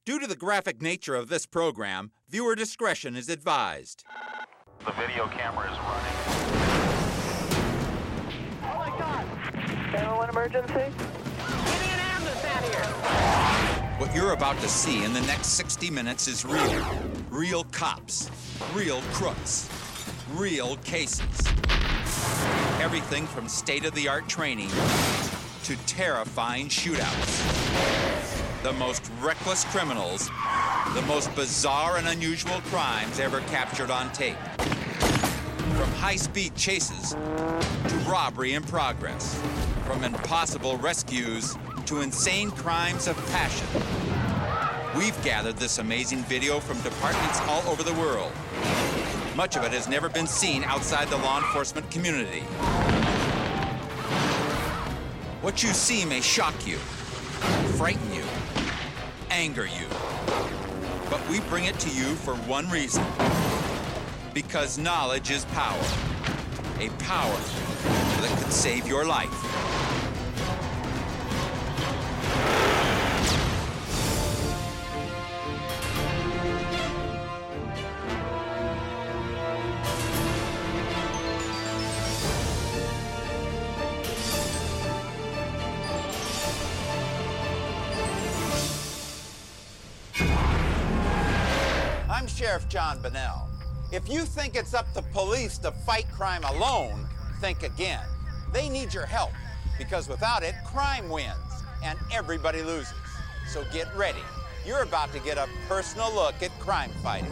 Due to the graphic nature of this program, viewer discretion is advised. The video camera is running. Oh my God! 911 emergency? Give me an ambulance out here! What you're about to see in the next 60 minutes is real. Real cops, real crooks, real cases. Everything from state-of-the-art training to terrifying shootouts. The most reckless criminals, the most bizarre and unusual crimes ever captured on tape. From high-speed chases to robbery in progress. From impossible rescues to insane crimes of passion. We've gathered this amazing video from departments all over the world. Much of it has never been seen outside the law enforcement community. What you see may shock you, frighten you, anger you. But we bring it to you for one reason. Because knowledge is power. A power that could save your life. I'm Sheriff John Bonnell. If you think it's up to police to fight crime alone, think again. They need your help, because without it, crime wins, and everybody loses. So get ready. You're about to get a personal look at crime fighting.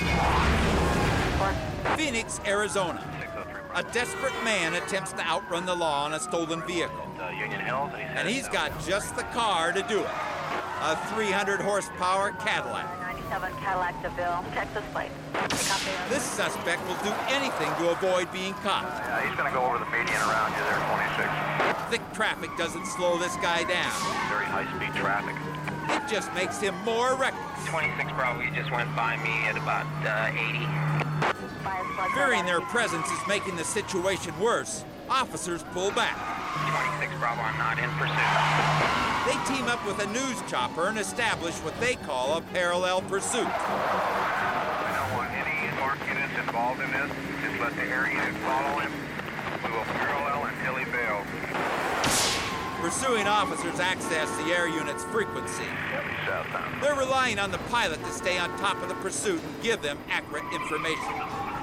Phoenix, Arizona. A desperate man attempts to outrun the law on a stolen vehicle. Union Hills, And he's got just the car to do it. A 300 horsepower Cadillac. 97 Cadillac DeVille, Texas plate. This suspect will do anything to avoid being caught. he's going to go over the median around you there, 26. Thick traffic doesn't slow this guy down. Very high-speed traffic. It just makes him more reckless. 26 probably just went by me at about 80. Fearing their presence is making the situation worse, officers pull back. 26 Bravo, I'm not in pursuit. They team up with a news chopper and establish what they call a parallel pursuit. I don't want any marked units involved in this. Just let the air unit follow him. We will parallel until he bails. Pursuing officers access the air unit's frequency. Southbound. They're relying on the pilot to stay on top of the pursuit and give them accurate information. We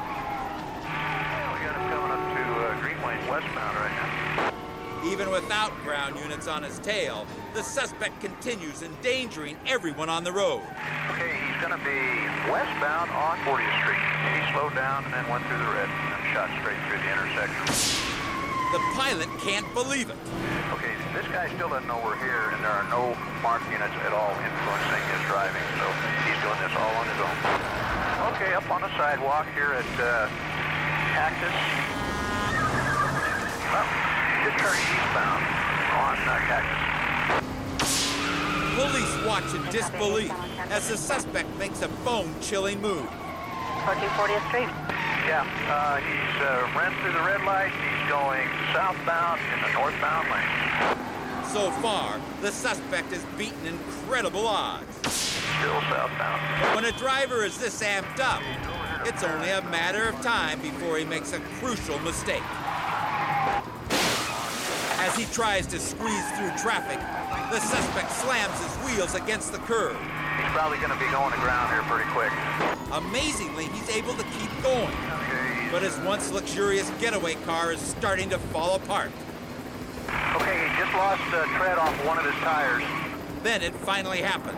got him coming up to Greenway westbound right now. Even without ground units on his tail, the suspect continues endangering everyone on the road. Okay, he's going to be westbound on 40th Street. He slowed down and then went through the red and then shot straight through the intersection. The pilot can't believe it. Okay, this guy still doesn't know we're here, and there are no marked units at all influencing his driving, so he's doing this all on his own. Okay, up on the sidewalk here at Cactus. Well, just turn eastbound on Cactus. Police watch in disbelief as the suspect makes a bone-chilling move. 1440th Street. Yeah, he's ran through the red light. He's going southbound in the northbound lane. So far, the suspect has beaten incredible odds. Still southbound. But when a driver is this amped up, it's only a matter of time before he makes a crucial mistake. As he tries to squeeze through traffic, the suspect slams his wheels against the curb. He's probably going to be going to ground here pretty quick. Amazingly, he's able to keep going. Okay, But his once luxurious getaway car is starting to fall apart. okay, he just lost tread off one of his tires. Then it finally happens.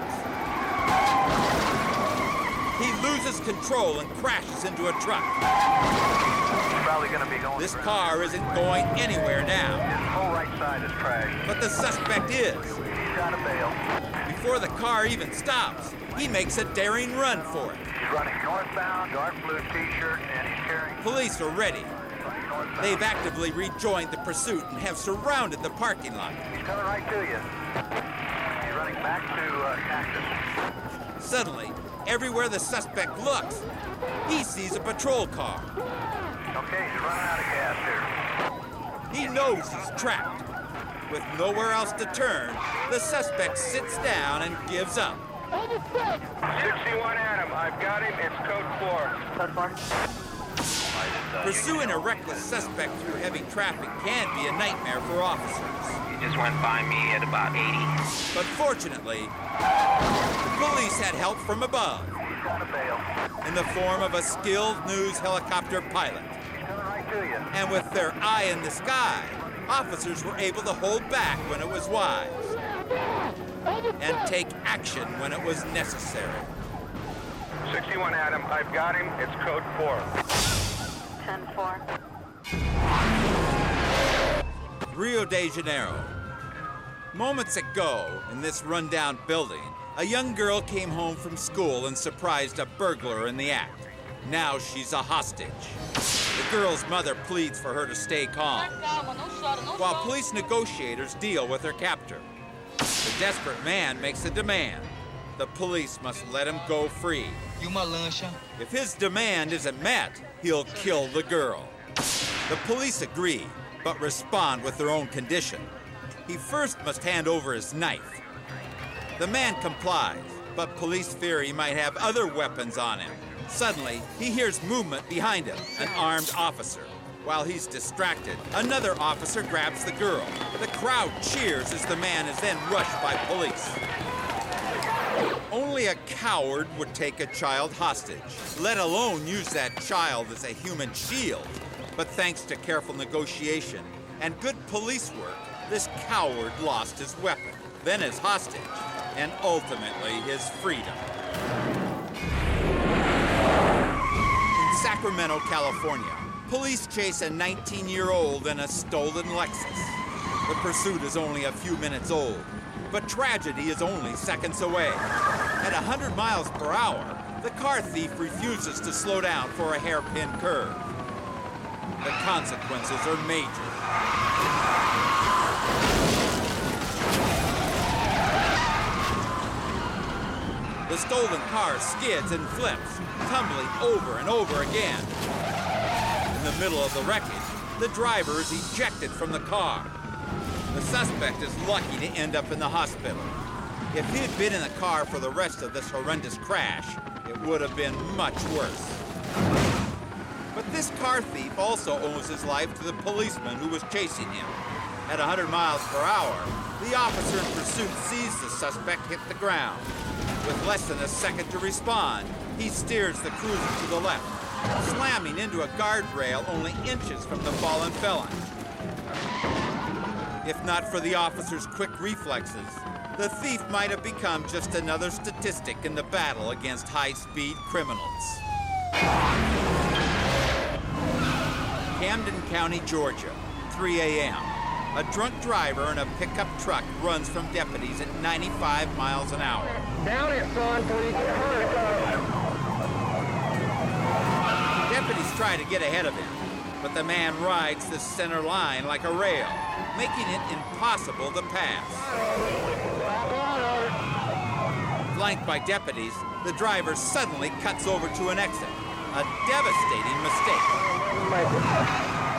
He loses control and crashes into a truck. He's probably going to be going This to ground. car isn't going anywhere now, His whole right side is trashed. but the suspect is. He's got to bail. Before the car even stops, he makes a daring run for it. He's running northbound, dark blue t-shirt, and he's carrying... Police are ready. running northbound. They've actively rejoined the pursuit and have surrounded the parking lot. He's coming right to you. He's running back to Cactus. Suddenly, everywhere the suspect looks, he sees a patrol car. Okay, he's running out of gas here. He knows he's trapped. With nowhere else to turn, the suspect sits down and gives up. 61 Adam, I've got him. It's code 4. Code 4. Pursuing a reckless suspect through heavy traffic can be a nightmare for officers. He just went by me at about 80. But fortunately, the police had help from above He's got a bail. in the form of a skilled news helicopter pilot. He's coming right to you. And with their eye in the sky, officers were able to hold back when it was wise and take action when it was necessary. 61 Adam, I've got him. It's code 4. 10-4. Rio de Janeiro. Moments ago, in this rundown building, a young girl came home from school and surprised a burglar in the act. Now she's a hostage. The girl's mother pleads for her to stay calm, while police negotiators deal with her captor. The desperate man makes a demand. The police must let him go free. If his demand isn't met, he'll kill the girl. The police agree, but respond with their own condition. He first must hand over his knife. The man complies, but police fear he might have other weapons on him. Suddenly, he hears movement behind him, an armed officer. While he's distracted, another officer grabs the girl. The crowd cheers as the man is then rushed by police. Only a coward would take a child hostage, let alone use that child as a human shield. But thanks to careful negotiation and good police work, this coward lost his weapon, then his hostage, and ultimately his freedom. In Sacramento, California, police chase a 19-year-old in a stolen Lexus. The pursuit is only a few minutes old, but tragedy is only seconds away. At 100 miles per hour, the car thief refuses to slow down for a hairpin curve. The consequences are major. The stolen car skids and flips, tumbling over and over again. In the middle of the wreckage, the driver is ejected from the car. The suspect is lucky to end up in the hospital. If he had been in the car for the rest of this horrendous crash, it would have been much worse. But this car thief also owes his life to the policeman who was chasing him. At 100 miles per hour, the officer in pursuit sees the suspect hit the ground. With less than a second to respond, he steers the cruiser to the left, slamming into a guardrail only inches from the fallen felon. If not for the officer's quick reflexes, the thief might have become just another statistic in the battle against high-speed criminals. Camden County, Georgia, 3 a.m. A drunk driver in a pickup truck runs from deputies at 95 miles an hour. Down it, son, before you get hurt. Deputies try to get ahead of him, but the man rides the center line like a rail, making it impossible to pass. Flanked by deputies, the driver suddenly cuts over to an exit. A devastating mistake.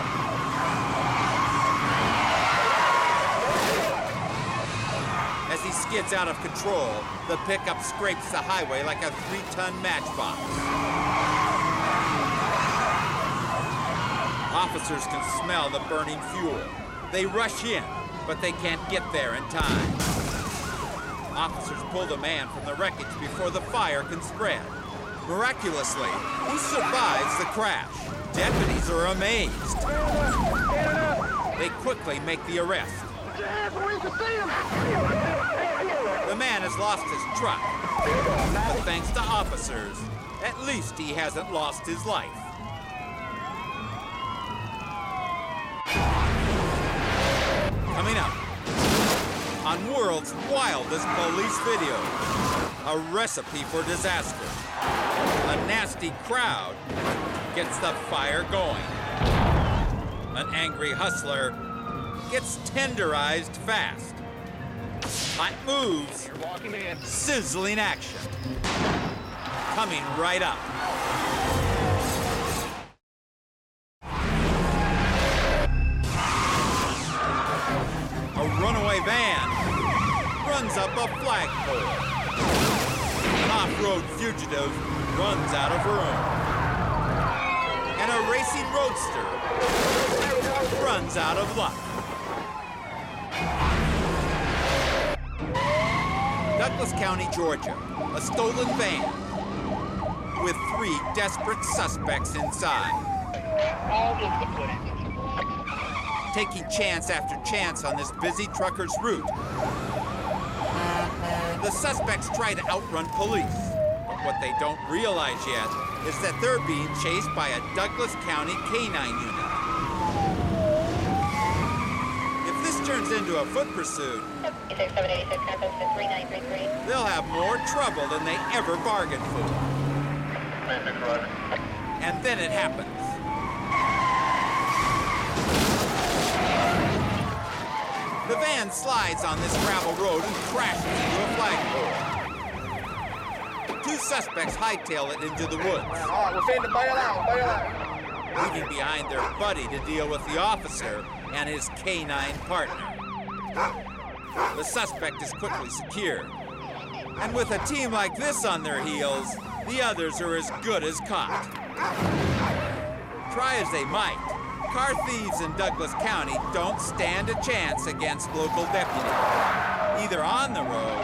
As he skids out of control, the pickup scrapes the highway like a 3-ton matchbox. Officers can smell the burning fuel. They rush in, but they can't get there in time. Officers pull the man from the wreckage before the fire can spread. Miraculously, he survives the crash. Deputies are amazed. They quickly make the arrest. The man has lost his truck, but thanks to officers, at least he hasn't lost his life. Coming up, on world's wildest police video, a recipe for disaster. A nasty crowd gets the fire going. An angry hustler gets tenderized fast. Hot moves, sizzling action. Coming right up. A runaway van runs up a flagpole. An off-road fugitive runs out of room. And a racing roadster runs out of luck. Douglas County, Georgia. A stolen van with 3 desperate suspects inside. All of the footage. Taking chance after chance on this busy trucker's route. The suspects try to outrun police, but what they don't realize yet is that they're being chased by a Douglas County canine unit. If this turns into a foot pursuit, 786, contact 3933. they'll have more trouble than they ever bargained for. And then it happens. The van slides on this gravel road and crashes into a flagpole. 2 suspects hightail it into the woods, All right, we're saying to bail out, leaving behind their buddy to deal with the officer and his canine partner. The suspect is quickly secured. And with a team like this on their heels, the others are as good as caught. Try as they might, car thieves in Douglas County don't stand a chance against local deputies, either on the road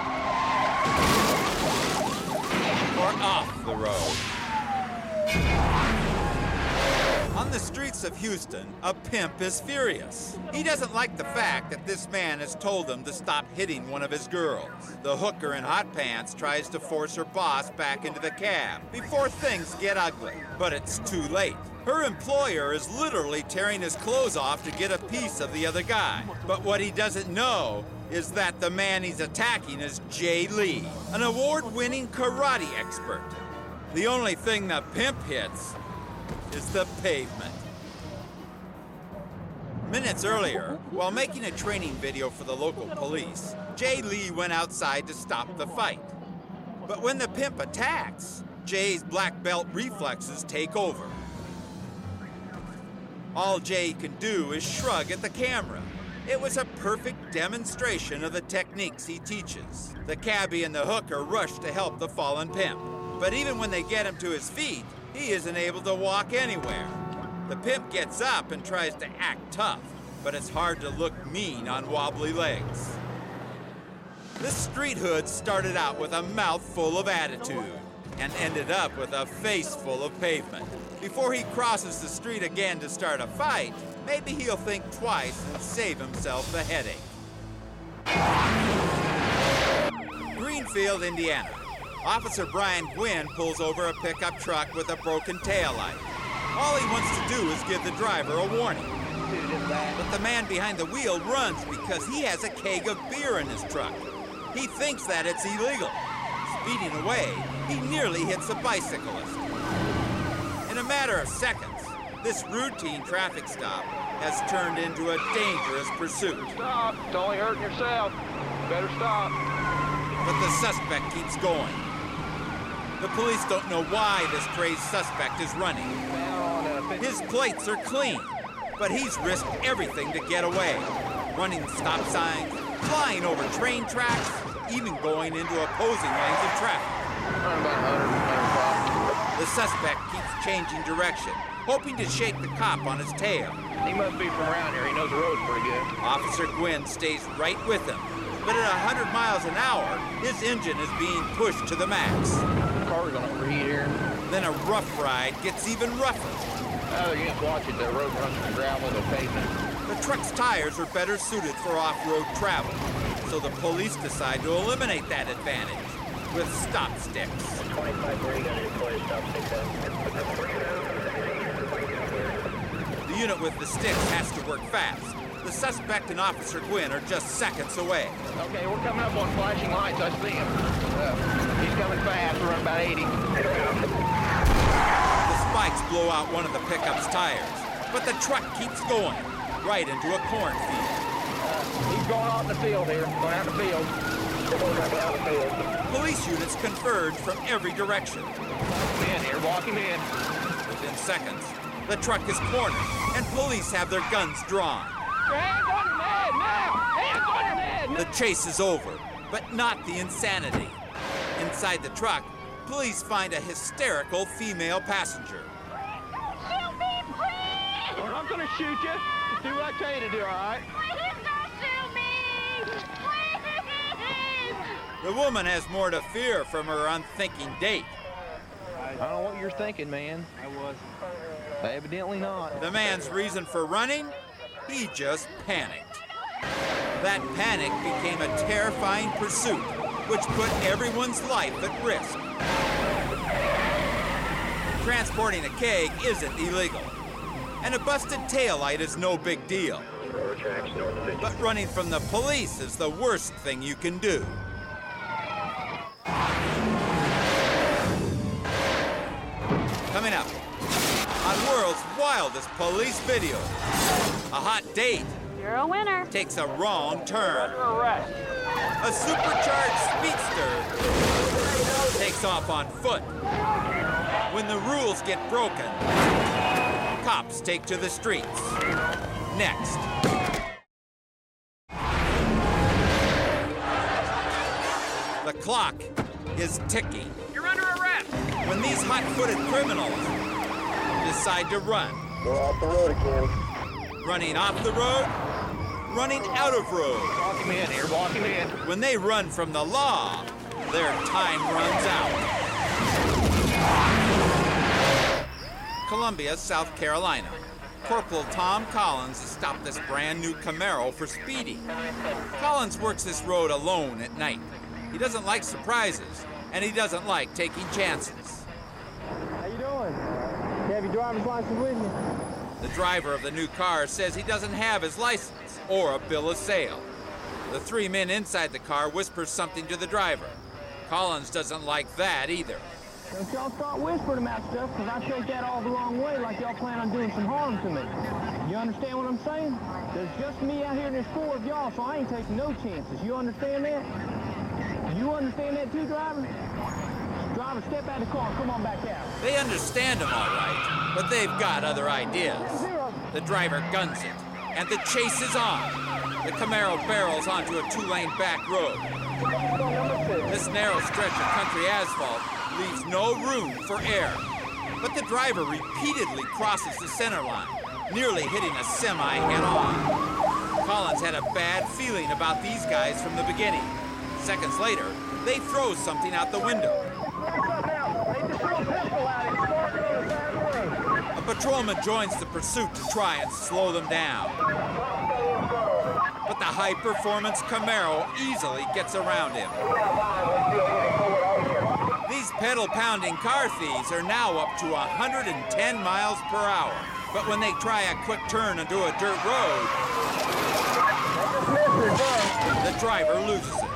or off the road. On the streets of Houston, a pimp is furious. He doesn't like the fact that this man has told him to stop hitting one of his girls. The hooker in hot pants tries to force her boss back into the cab before things get ugly, but it's too late. Her employer is literally tearing his clothes off to get a piece of the other guy. But what he doesn't know is that the man he's attacking is Jay Lee, an award-winning karate expert. The only thing the pimp hits is the pavement. Minutes earlier, while making a training video for the local police, Jay Lee went outside to stop the fight. But when the pimp attacks, Jay's black belt reflexes take over. All Jay can do is shrug at the camera. It was a perfect demonstration of the techniques he teaches. The cabbie and the hooker rush to help the fallen pimp. But even when they get him to his feet, he isn't able to walk anywhere. The pimp gets up and tries to act tough, but it's hard to look mean on wobbly legs. This street hood started out with a mouth full of attitude and ended up with a face full of pavement. Before he crosses the street again to start a fight, maybe he'll think twice and save himself the headache. Greenfield, Indiana. Officer Brian Gwynn pulls over a pickup truck with a broken taillight. All he wants to do is give the driver a warning. But the man behind the wheel runs because he has a keg of beer in his truck. He thinks that it's illegal. Speeding away, he nearly hits a bicyclist. In a matter of seconds, this routine traffic stop has turned into a dangerous pursuit. Stop. It's only hurting yourself. Better stop. But the suspect keeps going. The police don't know why this crazed suspect is running. His plates are clean, but he's risked everything to get away. Running stop signs, flying over train tracks, even going into opposing lanes of traffic. The suspect keeps changing direction, hoping to shake the cop on his tail. He must be from around here. He knows the roads pretty good. Officer Gwynn stays right with him, but at 100 miles an hour, his engine is being pushed to the max. The car's gonna overheat here. Then a rough ride gets even rougher. Oh, you just watch it. The road runs from gravel to pavement. The truck's tires are better suited for off-road travel, so the police decide to eliminate that advantage with stop sticks. 25-3, got to deploy stop stick. The unit with the sticks has to work fast. The suspect and Officer Gwynn are just seconds away. Okay, we're coming up on flashing lights. I see him. He's coming fast. We're running about 80. The spikes blow out one of the pickup's tires, but the truck keeps going, right into a cornfield. He's going out in the field here. Going out in the field. Police units converge from every direction. Walk him in here. Walk him in. Within seconds, the truck is cornered, and police have their guns drawn. Hands on your head now! Hands on your head! The chase is over, but not the insanity. Inside the truck, police find a hysterical female passenger. Shoot me, please! We're not gonna shoot you. Just do what I tell you to do, all right? Please don't shoot me! Please! The woman has more to fear from her unthinking date. I don't know what you're thinking, man. I wasn't. Evidently not. The man's reason for running? He just panicked. That panic became a terrifying pursuit, which put everyone's life at risk. Transporting a keg isn't illegal, and a busted taillight is no big deal. But running from the police is the worst thing you can do. Coming up on World's Wildest Police Video, a hot date You're a winner. takes a wrong turn. Arrest. A supercharged speedster takes off on foot. When the rules get broken, cops take to the streets. Next. The clock is ticking. You're under arrest. When these hot-footed criminals decide to run. Go off the road again. Running off the road, running out of road. Walk him in here. Walk him in. When they run from the law, their time runs out. Columbia, South Carolina. Corporal Tom Collins has stopped this brand new Camaro for speeding. Collins works this road alone at night. He doesn't like surprises, and he doesn't like taking chances. How you doing? You have your driver's license with you? The driver of the new car says he doesn't have his license or a bill of sale. The three men inside the car whisper something to the driver. Collins doesn't like that either. Don't y'all start whispering about stuff, because I take that all the wrong way, like y'all plan on doing some harm to me. You understand what I'm saying? There's just me out here and there's four of y'all, so I ain't taking no chances. You understand that? You understand that too, driver? Driver, step out of the car and come on back out. They understand him all right, but they've got other ideas. The driver guns it, and the chase is on. The Camaro barrels onto a two-lane back road. This narrow stretch of country asphalt leaves no room for air. But the driver repeatedly crosses the center line, nearly hitting a semi head-on. Collins had a bad feeling about these guys from the beginning. Seconds later, they throw something out the window. A patrolman joins the pursuit to try and slow them down. But the high-performance Camaro easily gets around him. These pedal-pounding car thieves are now up to 110 miles per hour. But when they try a quick turn into a dirt road, the driver loses it.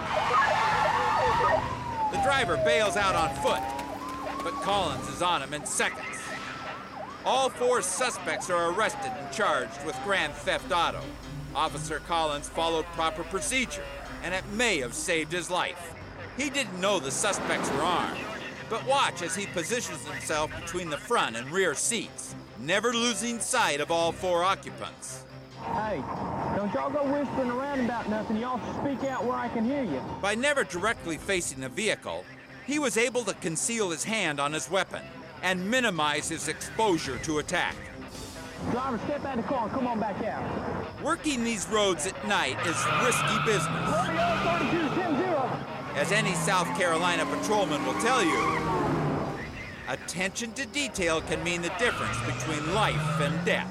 The driver bails out on foot, but Collins is on him in seconds. All four suspects are arrested and charged with grand theft auto. Officer Collins followed proper procedure, and it may have saved his life. He didn't know the suspects were armed, but watch as he positions himself between the front and rear seats, never losing sight of all four occupants. Hey, don't y'all go whispering around about nothing. Y'all speak out where I can hear you. By never directly facing the vehicle, he was able to conceal his hand on his weapon and minimize his exposure to attack. Driver, step out of the car and come on back out. Working these roads at night is risky business. 32-10-0. As any South Carolina patrolman will tell you, attention to detail can mean the difference between life and death.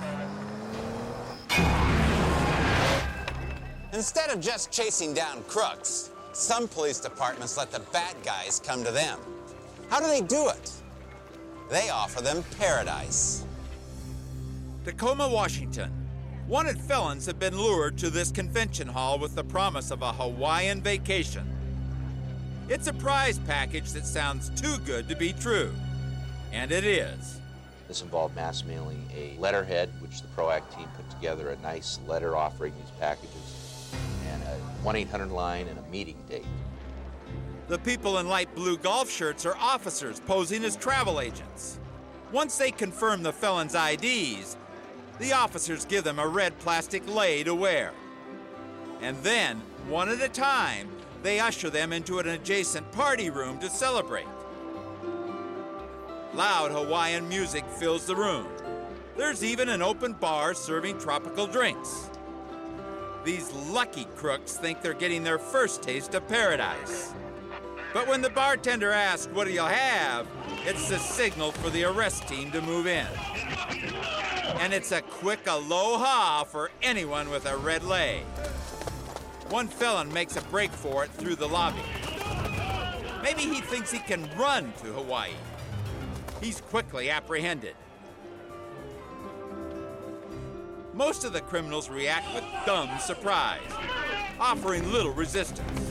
Instead of just chasing down crooks, some police departments let the bad guys come to them. How do they do it? They offer them paradise. Tacoma, Washington. Wanted felons have been lured to this convention hall with the promise of a Hawaiian vacation. It's a prize package that sounds too good to be true. And it is. This involved mass mailing a letterhead, which the PROACT team put together, a nice letter offering these packages, and a 1-800 line and a meeting date. The people in light blue golf shirts are officers posing as travel agents. Once they confirm the felons' IDs, the officers give them a red plastic lei to wear. And then, one at a time, They usher them into an adjacent party room to celebrate. Loud Hawaiian music fills the room. There's even an open bar serving tropical drinks. These lucky crooks think they're getting their first taste of paradise. But when the bartender asks, "What do you have?" it's the signal for the arrest team to move in. And it's a quick aloha for anyone with a red leg. One felon makes a break for it through the lobby. Maybe he thinks he can run to Hawaii. He's quickly apprehended. Most of the criminals react with dumb surprise, offering little resistance.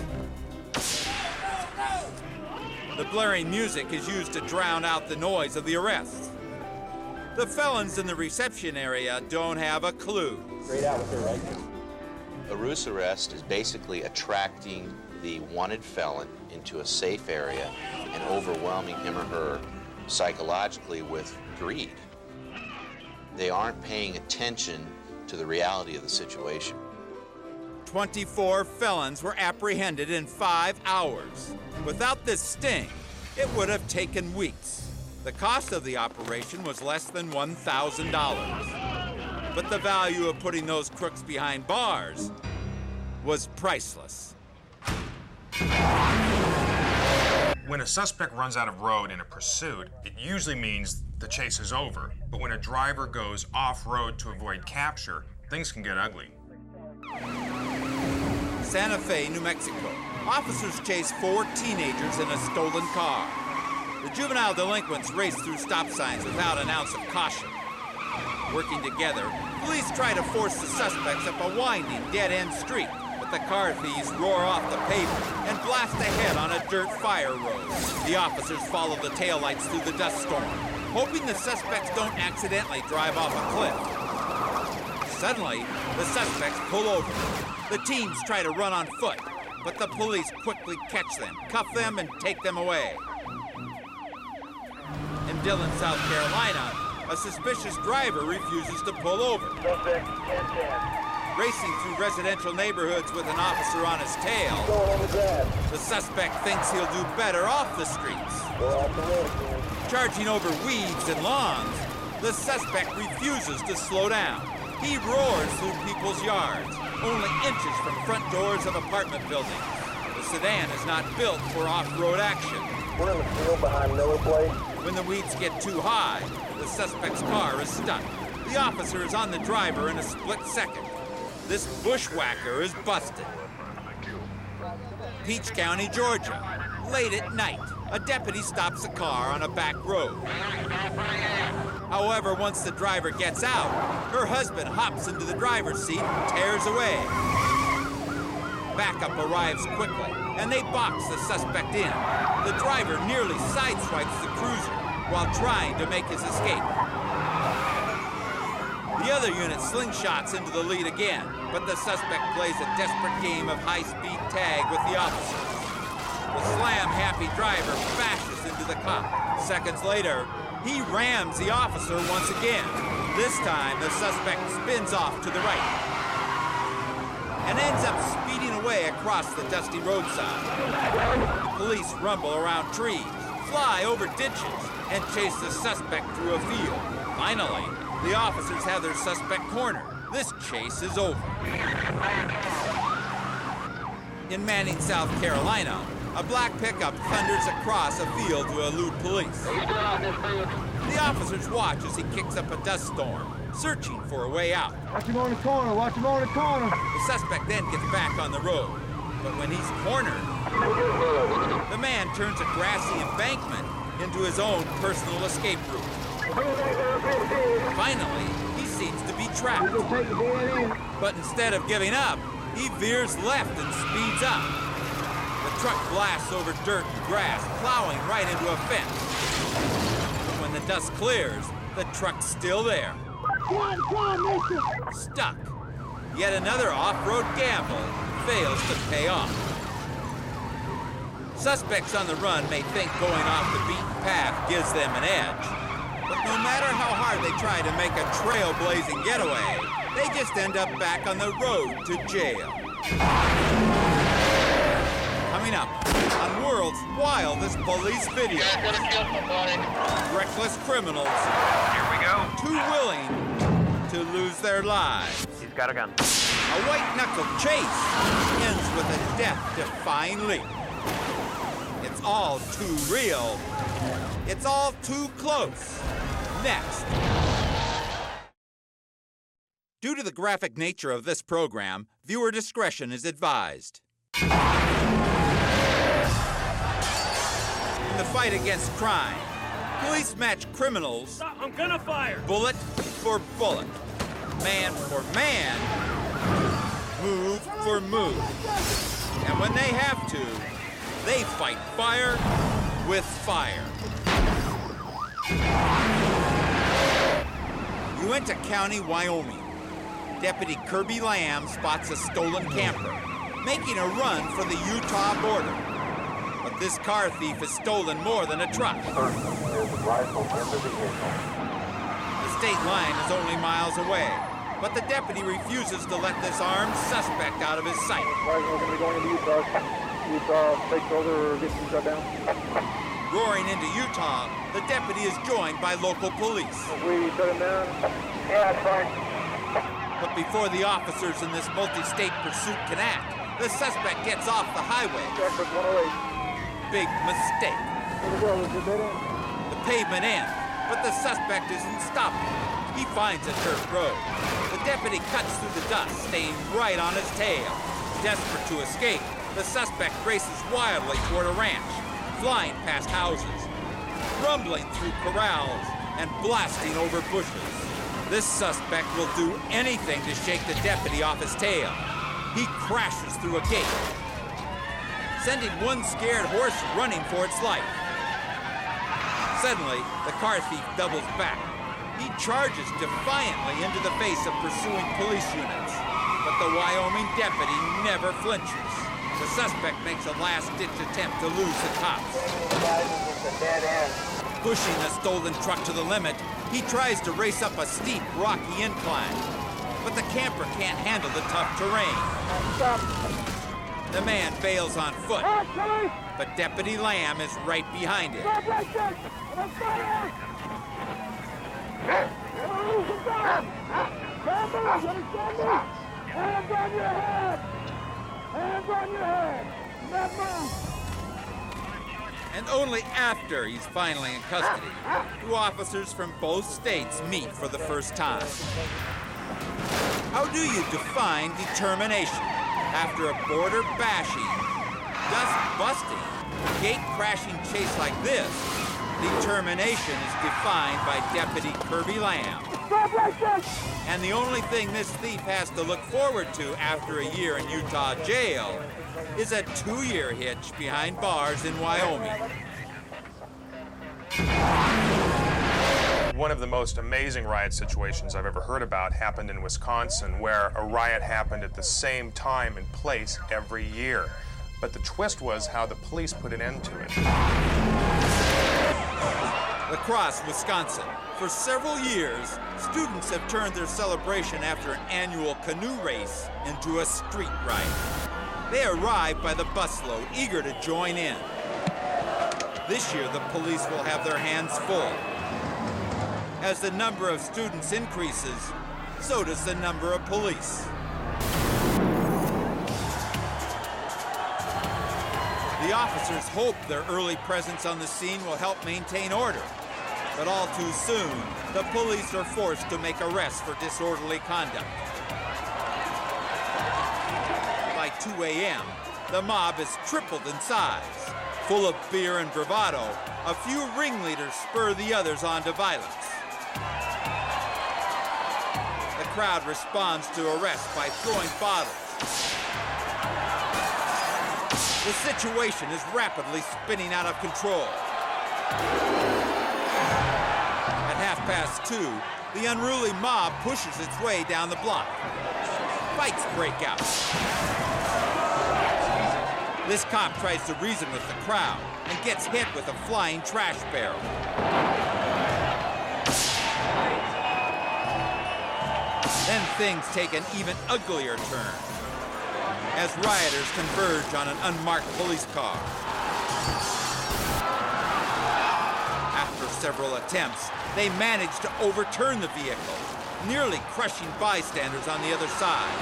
The blaring music is used to drown out the noise of the arrests. The felons in the reception area don't have a clue. Straight out with her, right? A ruse arrest is basically attracting the wanted felon into a safe area and overwhelming him or her psychologically with greed. They aren't paying attention to the reality of the situation. 24 felons were apprehended in 5 hours. Without this sting, it would have taken weeks. The cost of the operation was less than $1,000. But the value of putting those crooks behind bars was priceless. When a suspect runs out of road in a pursuit, it usually means the chase is over. But when a driver goes off-road to avoid capture, things can get ugly. Santa Fe, New Mexico. Officers chase 4 teenagers in a stolen car. The juvenile delinquents race through stop signs without an ounce of caution. Working together, police try to force the suspects up a winding, dead-end street, but the car thieves roar off the pavement and blast ahead on a dirt fire road. The officers follow the taillights through the dust storm, hoping the suspects don't accidentally drive off a cliff. Suddenly, the suspects pull over. The teens try to run on foot, but the police quickly catch them, cuff them, and take them away. In Dillon, South Carolina, a suspicious driver refuses to pull over. Racing through residential neighborhoods with an officer on his tail, the suspect thinks he'll do better off the streets. Charging over weeds and lawns, the suspect refuses to slow down. He roars through people's yards, only inches from front doors of apartment buildings. The sedan is not built for off-road action. We're in the field behind Miller Place. When the weeds get too high, the suspect's car is stuck. The officer is on the driver in a split second. This bushwhacker is busted. Peach County, Georgia. Late at night, a deputy stops a car on a back road. However, once the driver gets out, her husband hops into the driver's seat and tears away. Backup arrives quickly, and they box the suspect in. The driver nearly sideswipes the cruiser while trying to make his escape. The other unit slingshots into the lead again, but the suspect plays a desperate game of high-speed tag with the officers. The slam-happy driver bashes into the cop. Seconds later, he rams the officer once again. This time, the suspect spins off to the right and ends up speeding away across the dusty roadside. Police rumble around trees, fly over ditches, and chase the suspect through a field. Finally, the officers have their suspect cornered. This chase is over. In Manning, South Carolina, a black pickup thunders across a field to elude police. The officers watch as he kicks up a dust storm, searching for a way out. Watch him on the corner, watch him on the corner. The suspect then gets back on the road, but when he's cornered, the man turns a grassy embankment into his own personal escape route. Finally, he seems to be trapped. But instead of giving up, he veers left and speeds up. The truck blasts over dirt and grass, plowing right into a fence. But when the dust clears, the truck's still there. Stuck. Yet another off-road gamble fails to pay off. Suspects on the run may think going off the beaten path gives them an edge. But no matter how hard they try to make a trailblazing getaway, they just end up back on the road to jail. Coming up on world's wildest police video. Reckless criminals. Here we go. Too willing to lose their lives. He's got a gun. A white-knuckle chase ends with a death-defying leap. It's all too real. It's all too close. Next. Due to the graphic nature of this program, viewer discretion is advised. In the fight against crime, police match criminals. I'm gonna fire. Bullet for bullet, man for man, move for move. And when they have to, they fight fire with fire. Uinta County, Wyoming. Deputy Kirby Lamb spots a stolen camper, making a run for the Utah border. But this car thief has stolen more than a truck. The state line is only miles away, but the deputy refuses to let this armed suspect out of his sight. We're going to be going into Utah. Utah takes over or gets Utah down. Roaring into Utah, the deputy is joined by local police. We shut him down? Yeah, that's fine. But before the officers in this multi-state pursuit can act, the suspect gets off the highway. Big mistake. The pavement ends, but the suspect isn't stopping. He finds a dirt road. The deputy cuts through the dust, staying right on his tail. Desperate to escape, the suspect races wildly toward a ranch, flying past houses, rumbling through corrals, and blasting over bushes. This suspect will do anything to shake the deputy off his tail. He crashes through a gate, sending one scared horse running for its life. Suddenly, the car thief doubles back. He charges defiantly into the face of pursuing police units. But the Wyoming deputy never flinches. The suspect makes a last-ditch attempt to lose the cops. Pushing the stolen truck to the limit, he tries to race up a steep, rocky incline. But the camper can't handle the tough terrain. The man bails on foot, but Deputy Lamb is right behind him. Hands on your head! Hands on your head! And only after he's finally in custody do officers from both states meet for the first time. How do you define determination after a border bashing, dust busting, gate crashing chase like this? Determination is defined by Deputy Kirby Lamb. And the only thing this thief has to look forward to after a year in Utah jail is a 2-year hitch behind bars in Wyoming. One of the most amazing riot situations I've ever heard about happened in Wisconsin, where a riot happened at the same time and place every year. But the twist was how the police put an end to it. La Crosse, Wisconsin. For several years, students have turned their celebration after an annual canoe race into a street riot. They arrive by the busload, eager to join in. This year, the police will have their hands full. As the number of students increases, so does the number of police. The officers hope their early presence on the scene will help maintain order. But all too soon, the police are forced to make arrests for disorderly conduct. By 2 a.m., the mob has tripled in size. Full of fear and bravado, a few ringleaders spur the others on to violence. The crowd responds to arrests by throwing bottles. The situation is rapidly spinning out of control. At 2:30, the unruly mob pushes its way down the block. Fights break out. This cop tries to reason with the crowd and gets hit with a flying trash barrel. Then things take an even uglier turn. as rioters converge on an unmarked police car. After several attempts, they manage to overturn the vehicle, nearly crushing bystanders on the other side.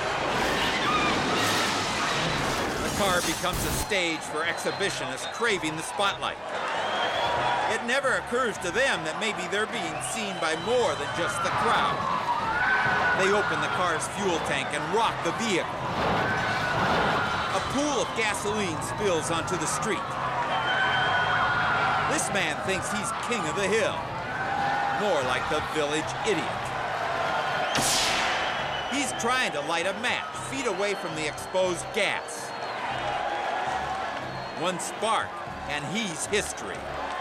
The car becomes a stage for exhibitionists craving the spotlight. It never occurs to them that maybe they're being seen by more than just the crowd. They open the car's fuel tank and rock the vehicle. A pool of gasoline spills onto the street. This man thinks he's king of the hill, more like the village idiot. He's trying to light a match feet away from the exposed gas. One spark, and he's history.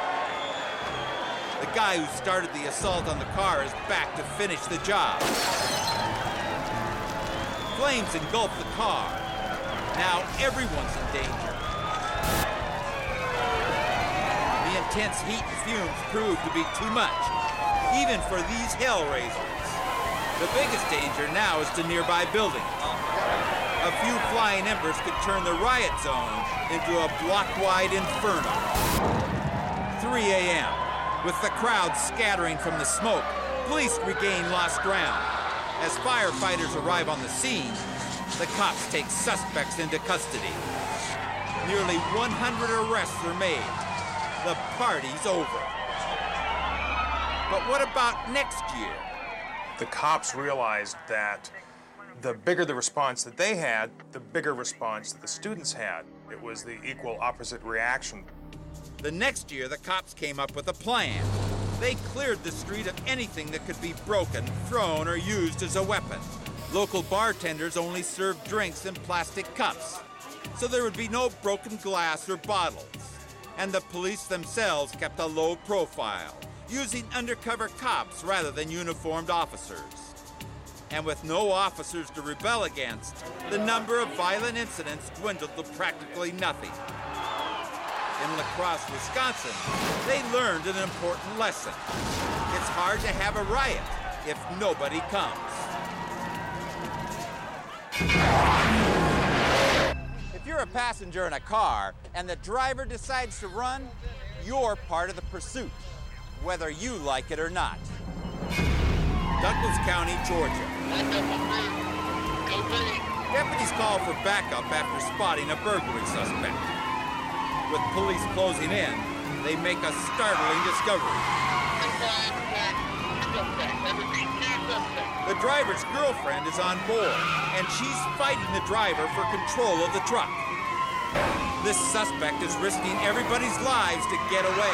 The guy who started the assault on the car is back to finish the job. Flames engulf the car. Now everyone's in danger. The intense heat and fumes prove to be too much, even for these hellraisers. The biggest danger now is to nearby buildings. A few flying embers could turn the riot zone into a block-wide inferno. 3 a.m. With the crowd scattering from the smoke, police regain lost ground. As firefighters arrive on the scene, the cops take suspects into custody. Nearly 100 arrests are made. The party's over. But what about next year? The cops realized that the bigger the response that they had, the bigger response that the students had. It was the equal opposite reaction. The next year, the cops came up with a plan. They cleared the street of anything that could be broken, thrown, or used as a weapon. Local bartenders only served drinks in plastic cups, so there would be no broken glass or bottles. And the police themselves kept a low profile, using undercover cops rather than uniformed officers. And with no officers to rebel against, the number of violent incidents dwindled to practically nothing. In La Crosse, Wisconsin, they learned an important lesson. It's hard to have a riot if nobody comes. If you're a passenger in a car and the driver decides to run, you're part of the pursuit, whether you like it or not. Douglas County, Georgia. Deputies call for backup after spotting a burglary suspect. With police closing in, they make a startling discovery. The driver's girlfriend is on board, and she's fighting the driver for control of the truck. This suspect is risking everybody's lives to get away,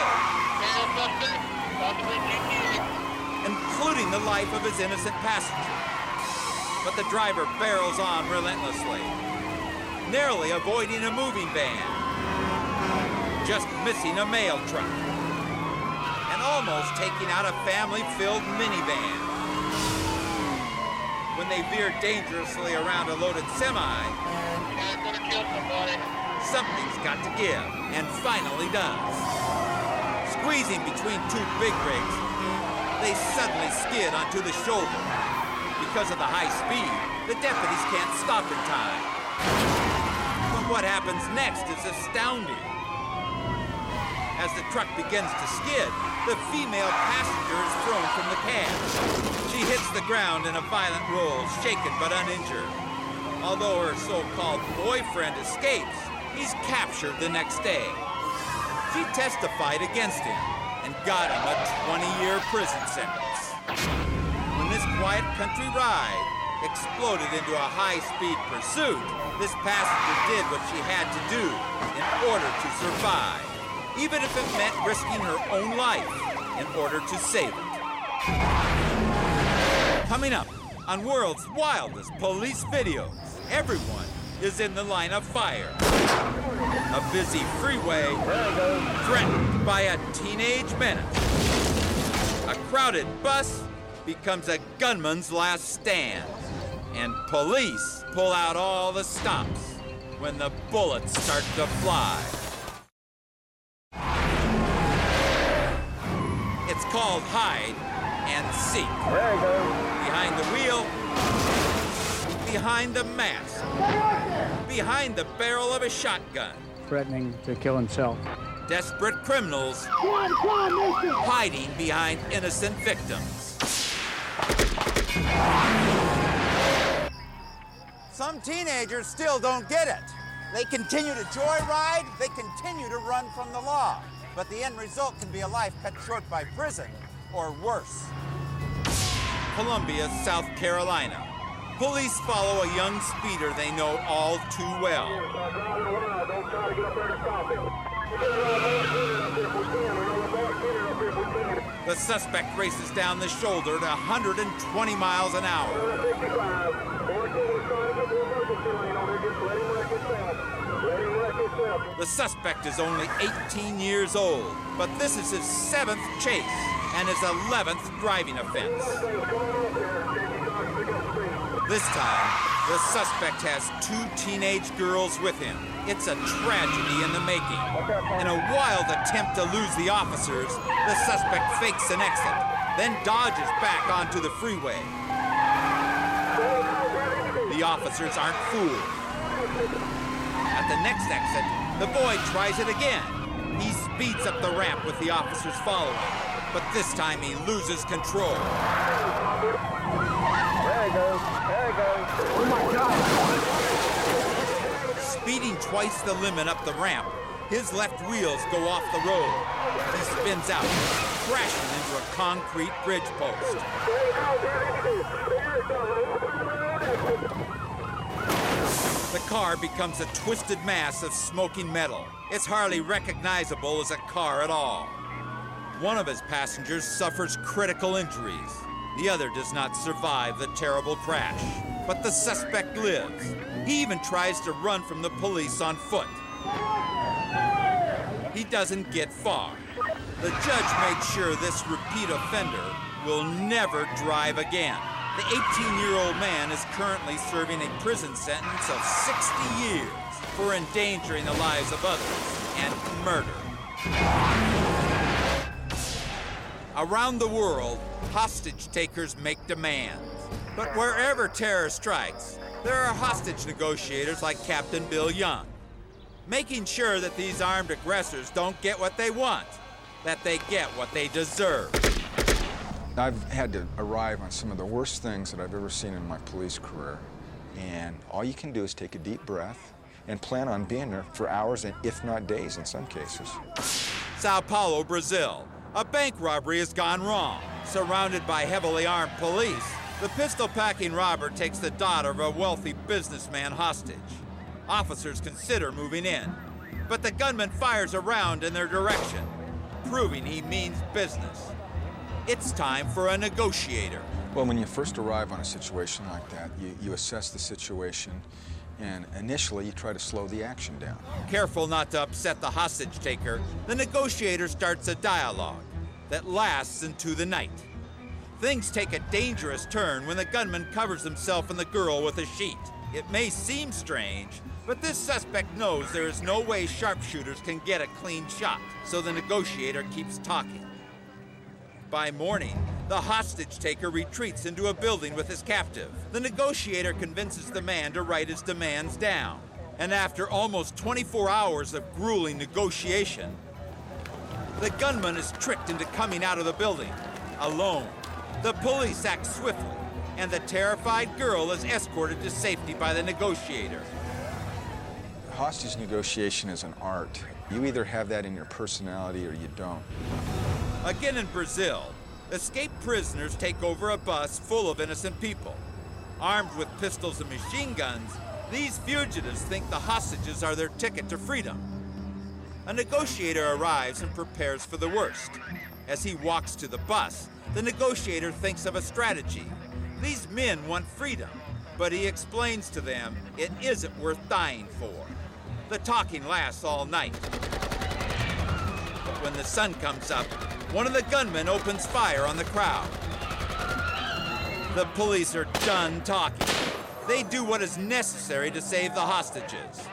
including the life of his innocent passenger. But the driver barrels on relentlessly, narrowly avoiding a moving van, just missing a mail truck, and almost taking out a family-filled minivan. When they veer dangerously around a loaded semi, something's got to give, and finally does. Squeezing between two big rigs, they suddenly skid onto the shoulder. Because of the high speed, the deputies can't stop in time. But what happens next is astounding. As the truck begins to skid, the female passenger is thrown from the cab. She hits the ground in a violent roll, shaken but uninjured. Although her so-called boyfriend escapes, he's captured the next day. She testified against him and got him a 20-year prison sentence. When this quiet country ride exploded into a high-speed pursuit, this passenger did what she had to do in order to survive, even if it meant risking her own life in order to save it. Coming up on World's Wildest Police Videos, everyone is in the line of fire. A busy freeway threatened by a teenage menace. A crowded bus becomes a gunman's last stand. And police pull out all the stops when the bullets start to fly. It's called hide and seek. There you go. Behind the wheel, behind the mask. behind the barrel of a shotgun. Threatening to kill himself. Desperate criminals hiding behind innocent victims. Some teenagers still don't get it. They continue to joyride, they continue to run from the law. But the end result can be a life cut short by prison or worse. Columbia, South Carolina. Police follow a young speeder they know all too well. The suspect races down the shoulder at 120 miles an hour. The suspect is only 18 years old, but this is his 7th chase and his 11th driving offense. This time, the suspect has 2 teenage girls with him. It's a tragedy in the making. In a wild attempt to lose the officers, the suspect fakes an exit, then dodges back onto the freeway. The officers aren't fooled. At the next exit, the boy tries it again. He speeds up the ramp with the officers following, but this time he loses control. There he goes. There he goes. Oh, my God. Speeding twice the limit up the ramp, his left wheels go off the road. He spins out, crashing into a concrete bridge post. The car becomes a twisted mass of smoking metal. It's hardly recognizable as a car at all. One of his passengers suffers critical injuries. The other does not survive the terrible crash. But the suspect lives. He even tries to run from the police on foot. He doesn't get far. The judge made sure this repeat offender will never drive again. The 18-year-old man is currently serving a prison sentence of 60 years for endangering the lives of others and murder. Around the world, hostage takers make demands. But wherever terror strikes, there are hostage negotiators like Captain Bill Young, making sure that these armed aggressors don't get what they want, that they get what they deserve. I've had to arrive on some of the worst things that I've ever seen in my police career. And all you can do is take a deep breath and plan on being there for hours, and if not days in some cases. Sao Paulo, Brazil. A bank robbery has gone wrong. Surrounded by heavily armed police, the pistol-packing robber takes the daughter of a wealthy businessman hostage. Officers consider moving in, but the gunman fires a round in their direction, proving he means business. It's time for a negotiator. Well, when you first arrive on a situation like that, you assess the situation, and initially you try to slow the action down. Careful not to upset the hostage taker, the negotiator starts a dialogue that lasts into the night. Things take a dangerous turn when the gunman covers himself and the girl with a sheet. It may seem strange, but this suspect knows there is no way sharpshooters can get a clean shot, so the negotiator keeps talking. By morning, the hostage taker retreats into a building with his captive. The negotiator convinces the man to write his demands down. And after almost 24 hours of grueling negotiation, the gunman is tricked into coming out of the building alone. The police act swiftly, and the terrified girl is escorted to safety by the negotiator. Hostage negotiation is an art. You either have that in your personality or you don't. Again in Brazil, escaped prisoners take over a bus full of innocent people. Armed with pistols and machine guns, these fugitives think the hostages are their ticket to freedom. A negotiator arrives and prepares for the worst. As he walks to the bus, the negotiator thinks of a strategy. These men want freedom, but he explains to them it isn't worth dying for. The talking lasts all night. But when the sun comes up, one of the gunmen opens fire on the crowd. The police are done talking. They do what is necessary to save the hostages.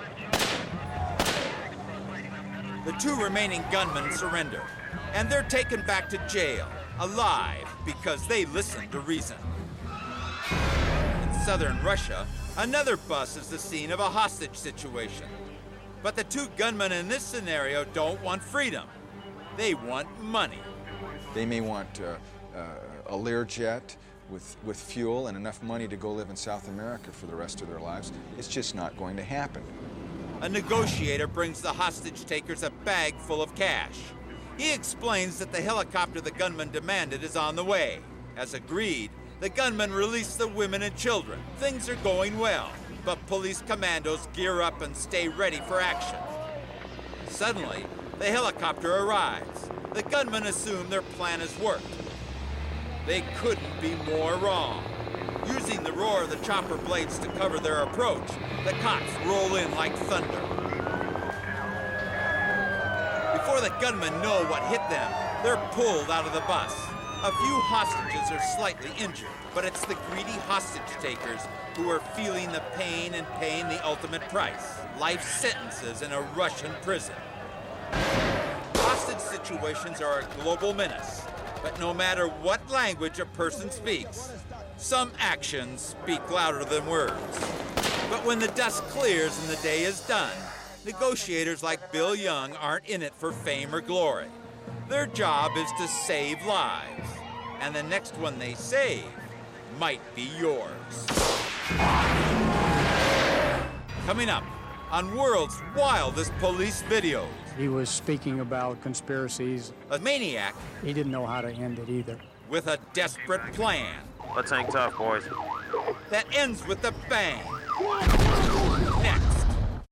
The 2 remaining gunmen surrender, and they're taken back to jail, alive, because they listened to reason. In southern Russia, Another bus is the scene of a hostage situation. But the two gunmen in this scenario don't want freedom. They want money. They may want a Learjet with fuel and enough money to go live in South America for the rest of their lives. It's just not going to happen. A negotiator brings the hostage takers a bag full of cash. He explains that the helicopter the gunman demanded is on the way. As agreed, the gunmen release the women and children. Things are going well, but police commandos gear up and stay ready for action. Suddenly, the helicopter arrives. The gunmen assume their plan has worked. They couldn't be more wrong. Using the roar of the chopper blades to cover their approach, the cops roll in like thunder. Before the gunmen know what hit them, they're pulled out of the bus. A few hostages are slightly injured, but it's the greedy hostage takers who are feeling the pain and paying the ultimate price: life sentences in a Russian prison. Hostage situations are a global menace, but no matter what language a person speaks, some actions speak louder than words. But when the dust clears and the day is done, negotiators like Bill Young aren't in it for fame or glory. Their job is to save lives, and the next one they save might be yours. Coming up on World's Wildest Police Videos. He was speaking about conspiracies. A maniac. He didn't know how to end it either. With a desperate plan. Let's hang tough, boys. That ends with a bang. Next.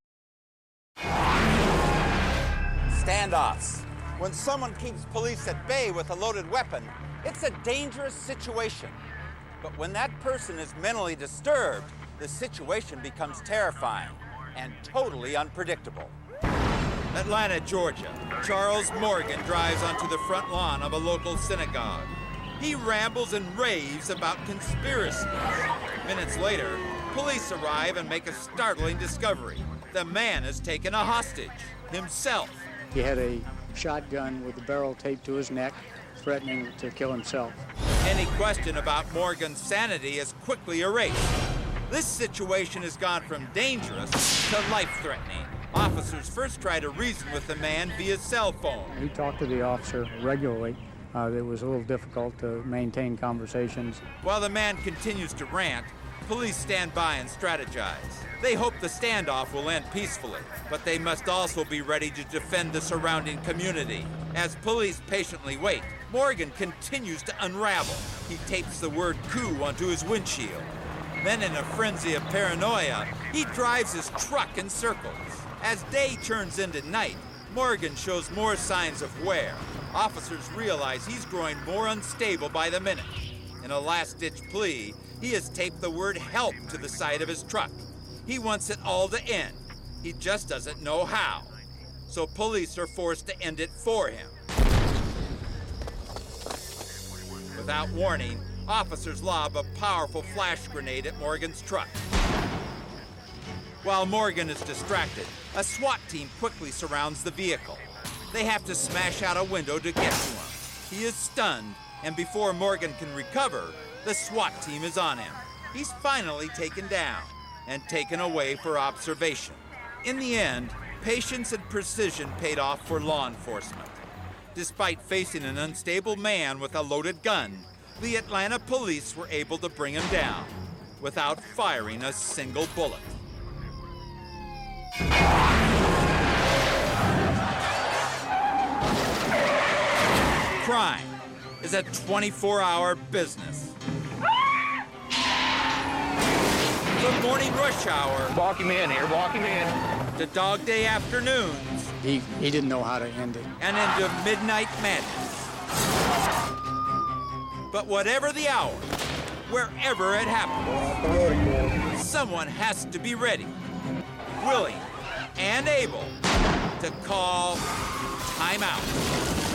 Standoffs. When someone keeps police at bay with a loaded weapon, it's a dangerous situation. But when that person is mentally disturbed, the situation becomes terrifying and totally unpredictable. Atlanta, Georgia. Charles Morgan drives onto the front lawn of a local synagogue. He rambles and raves about conspiracies. Minutes later, police arrive and make a startling discovery. The man has taken a hostage, himself. He had a shotgun with the barrel taped to his neck, threatening to kill himself. Any question about Morgan's sanity is quickly erased. This situation has gone from dangerous to life-threatening. Officers first try to reason with the man via cell phone. He talked to the officer regularly. It was a little difficult to maintain conversations. While the man continues to rant, police stand by and strategize. They hope the standoff will end peacefully, but they must also be ready to defend the surrounding community. As police patiently wait, Morgan continues to unravel. He tapes the word coup onto his windshield. Then, in a frenzy of paranoia, he drives his truck in circles. As day turns into night, Morgan shows more signs of wear. Officers realize he's growing more unstable by the minute. In a last-ditch plea, he has taped the word help to the side of his truck. He wants it all to end. He just doesn't know how. So police are forced to end it for him. Without warning, officers lob a powerful flash grenade at Morgan's truck. While Morgan is distracted, a SWAT team quickly surrounds the vehicle. They have to smash out a window to get to him. He is stunned, and before Morgan can recover, the SWAT team is on him. He's finally taken down and taken away for observation. In the end, patience and precision paid off for law enforcement. Despite facing an unstable man with a loaded gun, the Atlanta police were able to bring him down without firing a single bullet. Crime is a 24-hour business. From morning rush hour... Walk him in here, walk him in. ...to dog day afternoons... He didn't know how to end it. ...and into midnight madness. But whatever the hour, wherever it happens, someone has to be ready, willing, and able to call time out.